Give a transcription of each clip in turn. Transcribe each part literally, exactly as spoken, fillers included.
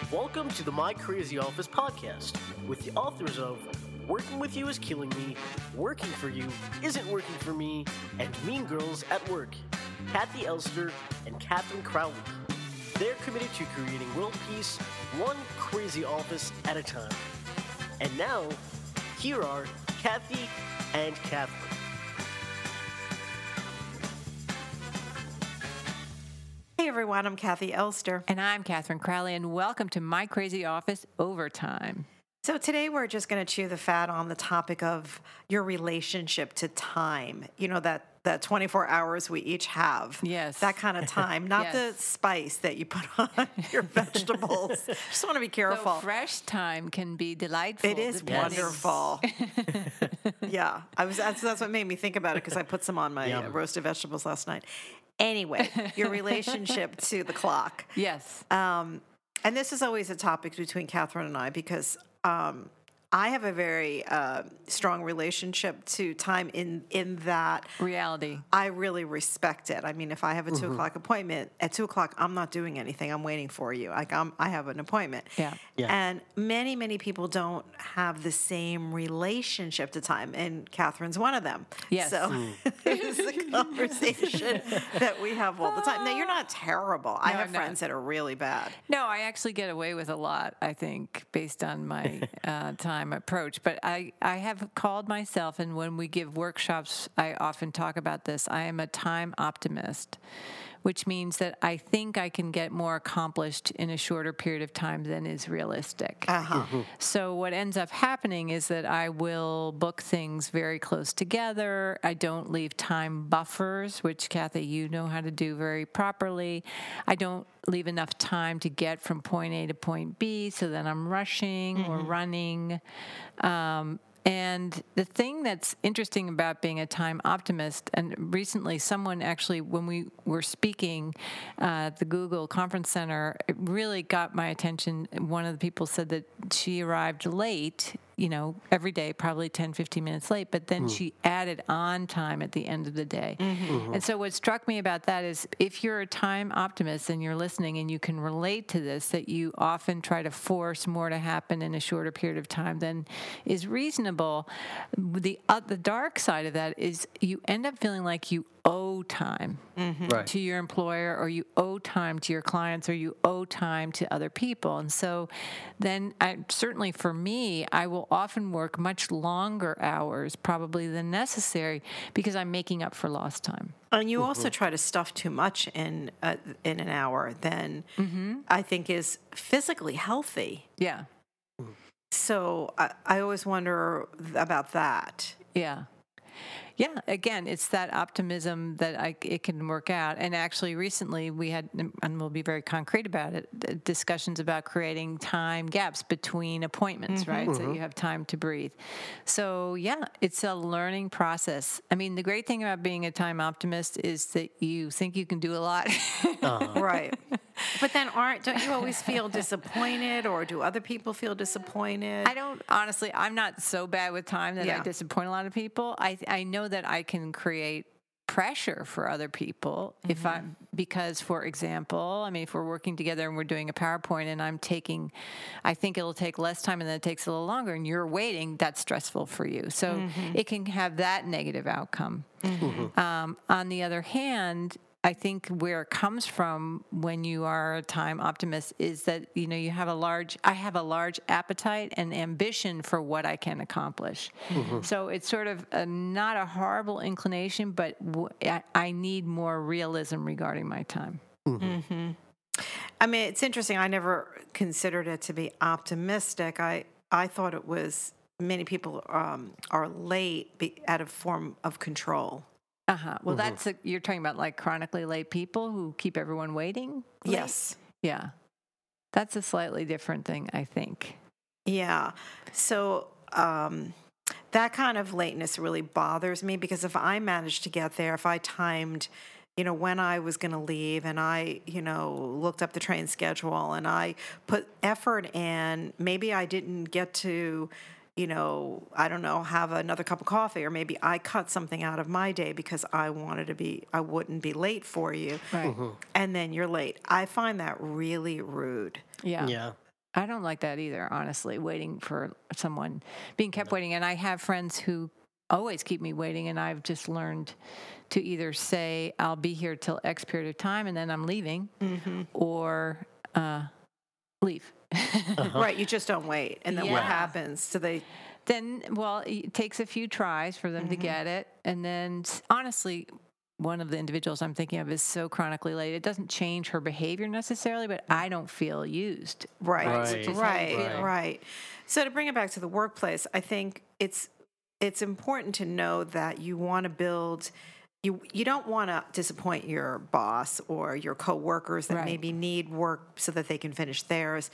Welcome to the My Crazy Office podcast with the authors of Working With You Is Killing Me, Working For You Isn't Working For Me, and Mean Girls at Work, Kathy Elster and Catherine Crowley. They're committed to creating world peace, one crazy office at a time. And now, here are Kathy and Catherine. Hey everyone, I'm Kathy Elster. And I'm Catherine Crowley, and welcome to My Crazy Office Overtime. So today we're just going to chew the fat on the topic of your relationship to time. You know, that, that twenty-four hours we each have. Yes. That kind of time, not Yes. the spice that you put on your vegetables. Just want to be careful. So fresh time can be delightful. It is depending- wonderful. Yeah, I was. That's, that's what made me think about it because I put some on my Yum. uh, roasted vegetables last night. Anyway, your relationship to the clock. Yes. Um, and this is always a topic between Catherine and I because um, I have a very uh, strong relationship to time in in that Reality. I really respect it. I mean, if I have a two o'clock appointment at two o'clock, I'm not doing anything. I'm waiting for you. Like I'm, I have an appointment. Yeah. Yeah. And many, many people don't have the same relationship to time, and Catherine's one of them. Yes. So it's a conversation that we have all the time. Now, you're not terrible. I No, have no. friends that are really bad. No, I actually get away with a lot, I think, based on my uh, time approach. But I, I have called myself, and when we give workshops, I often talk about this. I am a time optimist, which means that I think I can get more accomplished in a shorter period of time than is realistic. Uh-huh. So what ends up happening is that I will book things very close together. I don't leave time buffers, which, Kathy, you know how to do very properly. I don't leave enough time to get from point A to point B, so then I'm rushing or running. Um, And the thing that's interesting about being a time optimist, and recently someone actually, when we were speaking uh, at the Google Conference Center, it really got my attention. One of the people said that she arrived late, you know, every day, probably ten, fifteen minutes late, but then she added on time at the end of the day. And so what struck me about that is if you're a time optimist and you're listening and you can relate to this, that you often try to force more to happen in a shorter period of time than is reasonable. The, uh, the dark side of that is you end up feeling like you owe time Right. to your employer, or you owe time to your clients, or you owe time to other people. And so then I, certainly for me, I will often work much longer hours probably than necessary because I'm making up for lost time. And you also try to stuff too much in uh, in an hour than I think is physically healthy. Yeah. So I, I always wonder about that. Yeah. Yeah, again, it's that optimism that I, it can work out. And actually, recently we had, and we'll be very concrete about it, discussions about creating time gaps between appointments, right? So you have time to breathe. So, yeah, it's a learning process. I mean, the great thing about being a time optimist is that you think you can do a lot. Right. But then aren't don't you always feel disappointed, or do other people feel disappointed? I don't, honestly, I'm not so bad with time that Yeah. I disappoint a lot of people. I I know that I can create pressure for other people if I'm, because, for example, I mean, if we're working together and we're doing a PowerPoint and I'm taking, I think it'll take less time and then it takes a little longer and you're waiting, that's stressful for you. So it can have that negative outcome. Um, on the other hand, I think where it comes from when you are a time optimist is that, you know, you have a large, I have a large appetite and ambition for what I can accomplish. So it's sort of a, not a horrible inclination, but w- I, I need more realism regarding my time. I mean, it's interesting. I never considered it to be optimistic. I I thought it was many people um, are late be, out of form of control. Uh-huh. Well, that's, a, you're talking about like chronically late people who keep everyone waiting? late? Yes. Yeah. That's a slightly different thing, I think. Yeah. So um, that kind of lateness really bothers me because if I managed to get there, if I timed, you know, when I was going to leave and I, you know, looked up the train schedule and I put effort in, maybe I didn't get to, you know, I don't know, have another cup of coffee, or maybe I cut something out of my day because I wanted to be, I wouldn't be late for you. Right. And then you're late. I find that really rude. Yeah. Yeah. I don't like that either, honestly, waiting for someone, being kept waiting. And I have friends who always keep me waiting, and I've just learned to either say, I'll be here till X period of time, and then I'm leaving, Mm-hmm. or uh, leave. Uh-huh. Right, you just don't wait. And then what Yeah. happens? So they, Then, well, it takes a few tries for them to get it. And then, s- honestly, one of the individuals I'm thinking of is so chronically late. It doesn't change her behavior necessarily, but I don't feel used. right, Right. right, Which is right, how you feel. right. So to bring it back to the workplace, I think it's it's important to know that you want to build. You, you don't want to disappoint your boss or your coworkers that Right. maybe need work so that they can finish theirs.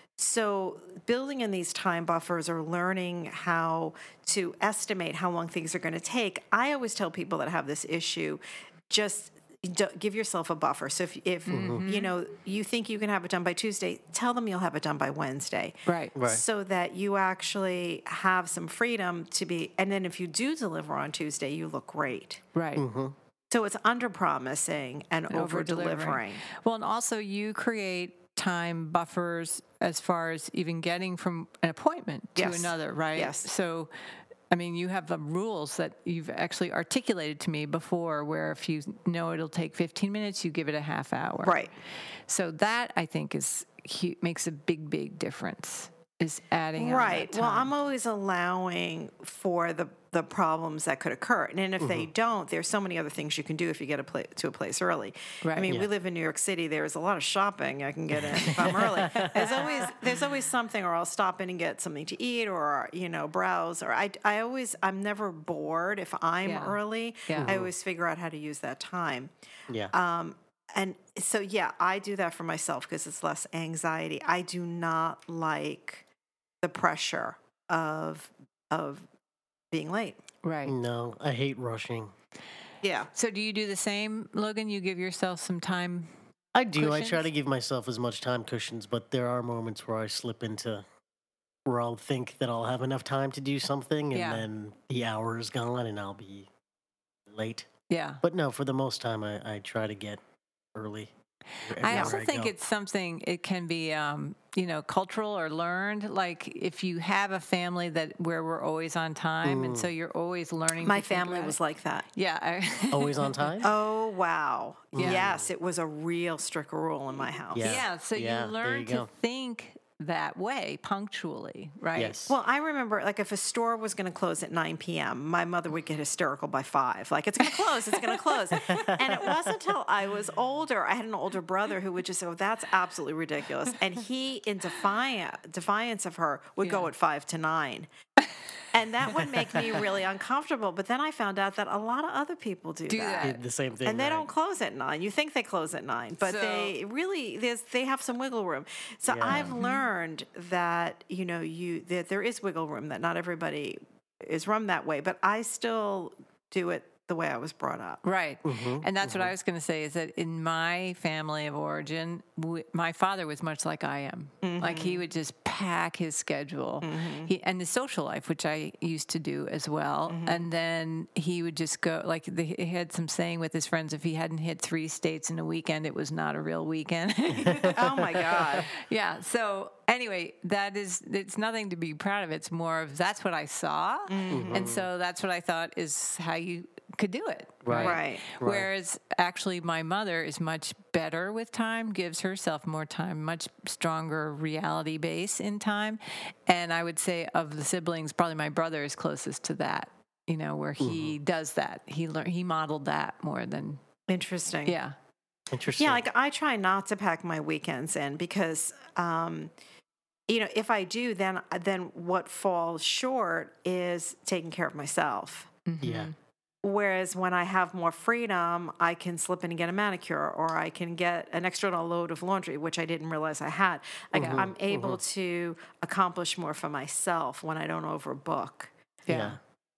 So building in these time buffers or learning how to estimate how long things are going to take. I always tell people that have this issue, just d- give yourself a buffer. So if, if you know, you think you can have it done by Tuesday, tell them you'll have it done by Wednesday. Right. Right. So that you actually have some freedom to be, and then if you do deliver on Tuesday, you look great. Right. So it's under promising and over Over-delivering. delivering. Well, and also you create time buffers as far as even getting from an appointment to Yes. another, right? Yes. So, I mean, you have the rules that you've actually articulated to me before, where if you know it'll take fifteen minutes, you give it a half hour. Right. So that, I think, is hu- makes a big, big difference, is adding on Right. that Well, time. I'm always allowing for the the problems that could occur, and then if they don't, there's so many other things you can do if you get a pla- to a place early. Right. I mean, Yeah. we live in New York City. There's a lot of shopping I can get in if I'm early. There's always there's always something, or I'll stop in and get something to eat, or you know, browse. Or I I always I'm never bored if I'm Yeah. early. Yeah. I always figure out how to use that time. Yeah. Um, and so, yeah, I do that for myself because it's less anxiety. I do not like the pressure of of being late. Right. no, I hate rushing. Yeah. So do you do the same, Logan? You give yourself some time? I do. I try Cushions? to give myself as much time cushions, but there are moments where I slip into where I'll think that I'll have enough time to do something, and Yeah. then the hour is gone, and I'll be late. Yeah. But no, for the most time, I, I try to get early. I everywhere also think go. it's something, it can be, um, you know, cultural or learned. Like if you have a family that where we're always on time, and so you're always learning. My to think family about was it. like that. Yeah. I, always on time. Oh, wow. Yeah. Yes, it was a real strict rule in my house. Yeah. yeah. So Yeah, you there learn you to go. think that way punctually, right? Yes. Well, I remember, like, if a store was going to close at nine p.m., my mother would get hysterical by five. Like, it's going to close, it's going to close. And it wasn't until I was older, I had an older brother who would just go, that's absolutely ridiculous. And he, in defiance, defiance of her, would go Yeah. at five to nine. And that would make me really uncomfortable. But then I found out that a lot of other people do, Do that. that. the same thing. And they right. don't close at nine. You think they close at nine, but So- they really there's they have some wiggle room. So Yeah. I've learned that you know you that there is wiggle room. That not everybody is run that way, but I still do it the way I was brought up. Right. Mm-hmm, And that's what I was going to say is that in my family of origin, w- my father was much like I am. Like he would just pack his schedule he, and the social life, which I used to do as well. And then he would just go, like the, he had some saying with his friends, if he hadn't hit three states in a weekend, it was not a real weekend. Oh my God! Yeah. So anyway, that is, it's nothing to be proud of. It's more of that's what I saw. And so that's what I thought is how you could do it. Right. Right. Whereas actually my mother is much better with time, gives herself more time, much stronger reality base in time. And I would say of the siblings, probably my brother is closest to that, you know, where he does that. He learned, he modeled that more than, Interesting. yeah. Interesting. Yeah, like I try not to pack my weekends in because, um, you know, if I do, then then what falls short is taking care of myself. yeah. Whereas when I have more freedom, I can slip in and get a manicure, or I can get an extra load of laundry, which I didn't realize I had. Like I'm able to accomplish more for myself when I don't overbook. Yeah.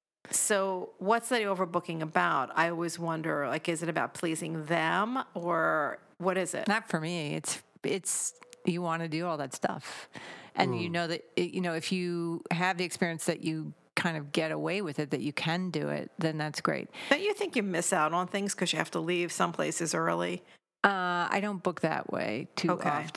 So what's the overbooking about? I always wonder, like, is it about pleasing them, or what is it? Not for me. It's, it's, you want to do all that stuff. And you know that, it, you know, if you have the experience that you kind of get away with it, that you can do it, then that's great. Don't you think you miss out on things because you have to leave some places early? Uh, I don't book that way too Okay. often.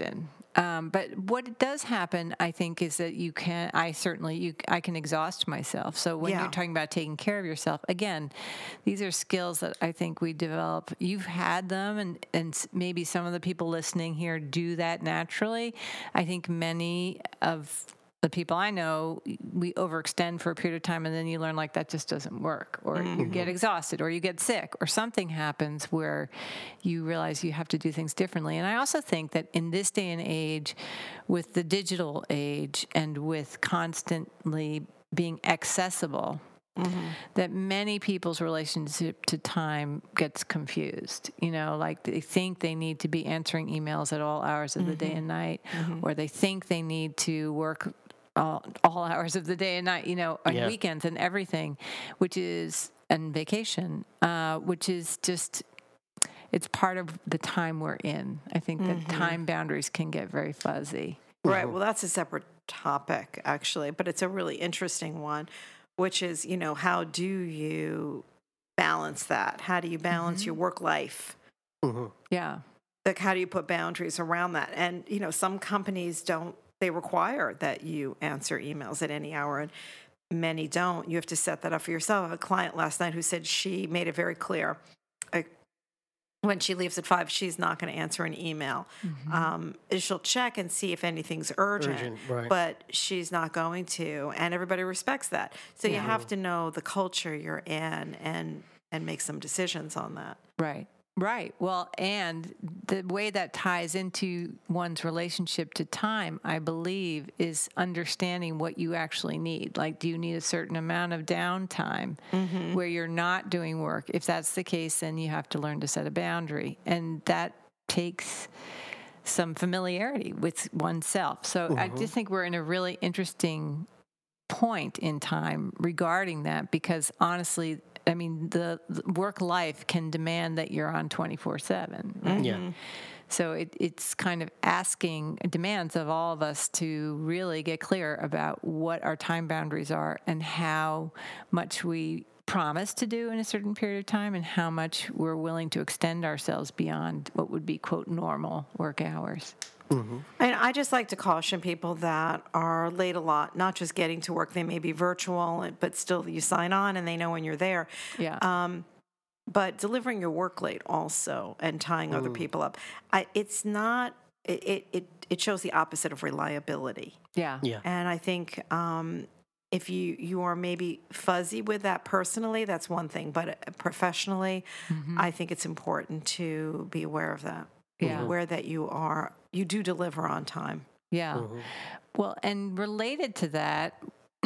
Um, but what does happen, I think, is that you can, I certainly, you, I can exhaust myself. So when Yeah. you're talking about taking care of yourself, again, these are skills that I think we develop. You've had them, and, and maybe some of the people listening here do that naturally. I think many of the people I know, we overextend for a period of time, and then you learn like that just doesn't work, or mm-hmm. you get exhausted, or you get sick, or something happens where you realize you have to do things differently. And I also think that in this day and age, with the digital age and with constantly being accessible, mm-hmm. that many people's relationship to time gets confused. You know, like they think they need to be answering emails at all hours of mm-hmm. the day and night, mm-hmm. or they think they need to work all, all hours of the day and night, you know, on yeah. weekends and everything, which is, and vacation, uh, which is just, it's part of the time we're in. I think mm-hmm. that time boundaries can get very fuzzy. Right. Well, that's a separate topic, actually, but it's a really interesting one, which is, you know, how do you balance that? How do you balance mm-hmm. your work life? Mm-hmm. Yeah. Like, how do you put boundaries around that? And, you know, some companies don't, they require that you answer emails at any hour, and many don't. You have to set that up for yourself. I have a client last night who said she made it very clear. Like, when she leaves at five, she's not going to answer an email. Mm-hmm. Um, she'll check and see if anything's urgent, urgent right. but she's not going to, and everybody respects that. So yeah. you have to know the culture you're in and and make some decisions on that. Right. Right. Well, and the way that ties into one's relationship to time, I believe, is understanding what you actually need. Like, do you need a certain amount of downtime mm-hmm. where you're not doing work? If that's the case, then you have to learn to set a boundary. And that takes some familiarity with oneself. So mm-hmm. I just think we're in a really interesting point in time regarding that, because honestly, I mean, the work life can demand that you're on twenty-four seven. Right? Yeah. So it, it's kind of asking, demands of all of us to really get clear about what our time boundaries are and how much we promise to do in a certain period of time and how much we're willing to extend ourselves beyond what would be, quote, normal work hours. Mm-hmm. And I just like to caution people that are late a lot, not just getting to work. They may be virtual, but still you sign on and they know when you're there. Yeah. Um, but delivering your work late also and tying mm. other people up, I, it's not, it, it, it shows the opposite of reliability. Yeah. Yeah. And I think um, if you, you are maybe fuzzy with that personally, that's one thing. But professionally, mm-hmm. I think it's important to be aware of that. Yeah. Aware that you are, you do deliver on time. Yeah. Mm-hmm. Well, and related to that,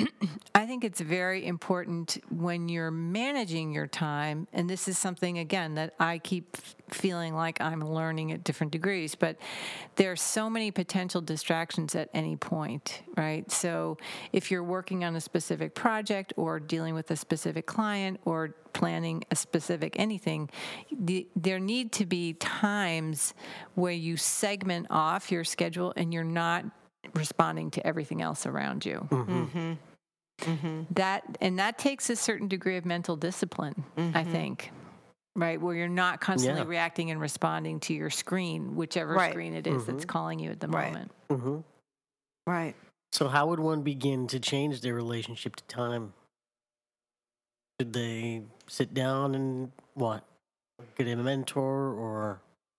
I think it's very important when you're managing your time, and this is something, again, that I keep feeling like I'm learning at different degrees, but there's so many potential distractions at any point, right? So if you're working on a specific project or dealing with a specific client or planning a specific anything, the, there need to be times where you segment off your schedule and you're not responding to everything else around you. Mm-hmm. Mm-hmm. Mm-hmm. That and that takes a certain degree of mental discipline, mm-hmm. I think, right? Where you're not constantly yeah. reacting and responding to your screen, whichever right. screen it is mm-hmm. that's calling you at the right. moment. Mm-hmm. Right. So how would one begin to change their relationship to time? Should they sit down and what? Get a mentor or?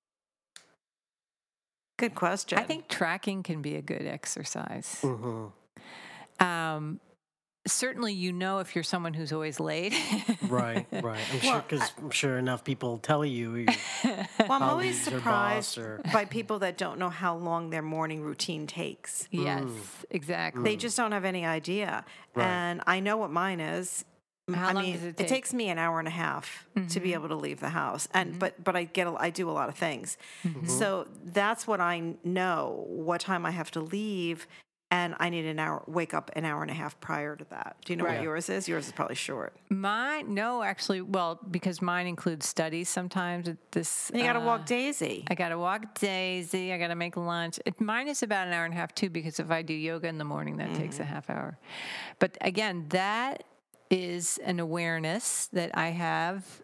Good question. I think tracking can be a good exercise. Mm-hmm. Um, certainly, you know, if you're someone who's always late. right, right. I'm well, sure because I'm sure enough people tell you. Well, I'm always surprised or... by people that don't know how long their morning routine takes. Yes, mm. exactly. They just don't have any idea. Right. And I know what mine is. How I long mean, does it take? It takes me an hour and a half mm-hmm. to be able to leave the house, and mm-hmm. but but I get a, I do a lot of things, mm-hmm. so that's what I know. What time I have to leave, and I need an hour. Wake up an hour and a half prior to that. Do you know right. what yours is? Yours is probably short. Mine, no, actually, well, because mine includes studies sometimes. At this, you got to uh, walk Daisy. I got to walk Daisy. I got to make lunch. It, mine is about an hour and a half too, because if I do yoga in the morning, that mm-hmm. takes a half hour. But again, that is an awareness that I have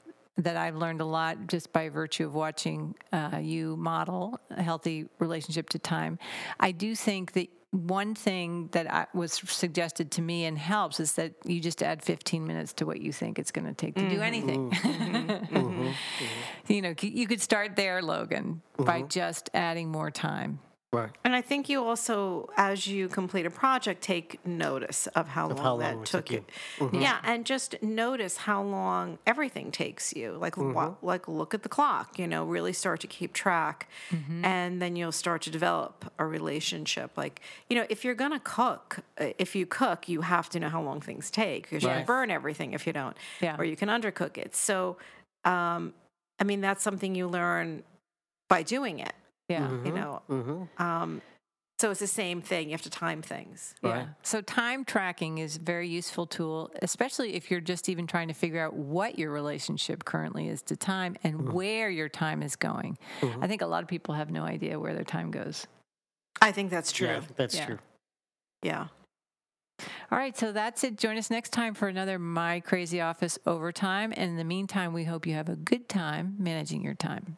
that I've learned a lot just by virtue of watching uh, you model a healthy relationship to time. I do think that one thing that I, was suggested to me and helps is that you just add fifteen minutes to what you think it's going to take to mm-hmm. do anything. Mm-hmm. mm-hmm. You know, you could start there, Logan, mm-hmm. by just adding more time. Right. And I think you also, as you complete a project, take notice of how of long how that long took you. Mm-hmm. Yeah, and just notice how long everything takes you. Like, mm-hmm. wa- like look at the clock. You know, really start to keep track, mm-hmm. and then you'll start to develop a relationship. Like, you know, if you're gonna cook, if you cook, you have to know how long things take because right. you burn everything if you don't, yeah. or you can undercook it. So, um, I mean, that's something you learn by doing it. Yeah. Mm-hmm. You know, mm-hmm. um, so it's the same thing. You have to time things. Yeah. Right. So time tracking is a very useful tool, especially if you're just even trying to figure out what your relationship currently is to time and mm-hmm. where your time is going. Mm-hmm. I think a lot of people have no idea where their time goes. I think that's true. Yeah, that's yeah. true. Yeah. All right, so that's it. Join us next time for another My Crazy Office Overtime. And in the meantime, we hope you have a good time managing your time.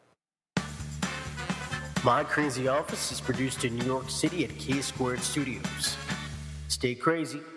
My Crazy Office is produced in New York City at K Squared Studios. Stay crazy.